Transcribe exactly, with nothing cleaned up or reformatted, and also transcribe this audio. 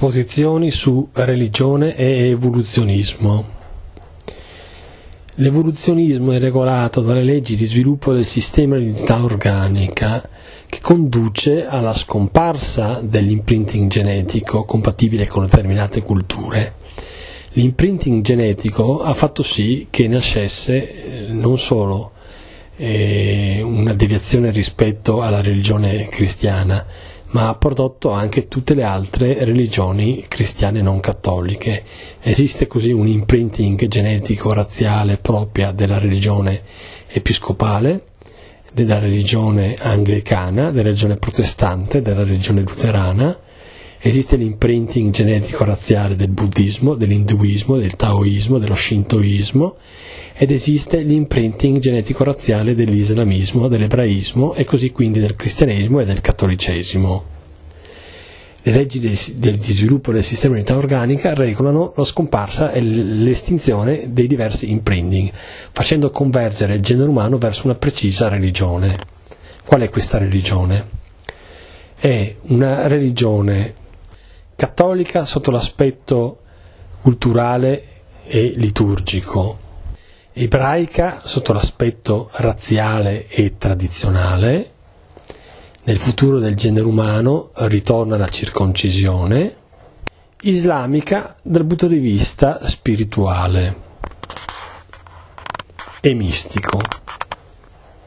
Posizioni su religione e evoluzionismo. L'evoluzionismo è regolato dalle leggi di sviluppo del sistema di unità organica che conduce alla scomparsa dell'imprinting genetico compatibile con determinate culture. L'imprinting genetico ha fatto sì che nascesse non solo eh, una deviazione rispetto alla religione cristiana, ma ha prodotto anche tutte le altre religioni cristiane non cattoliche. Esiste così un imprinting genetico razziale propria della religione episcopale, della religione anglicana, della religione protestante, della religione luterana. Esiste l'imprinting genetico razziale del buddismo, dell'induismo, del taoismo, dello shintoismo, ed esiste l'imprinting genetico razziale dell'islamismo, dell'ebraismo e così quindi del cristianesimo e del cattolicesimo. Le leggi di sviluppo del sistema di unità organica regolano la scomparsa e l'estinzione dei diversi imprinting, facendo convergere il genere umano verso una precisa religione. Qual è questa religione? È una religione cattolica sotto l'aspetto culturale e liturgico, ebraica sotto l'aspetto razziale e tradizionale. Nel futuro del genere umano ritorna la circoncisione, islamica dal punto di vista spirituale e mistico.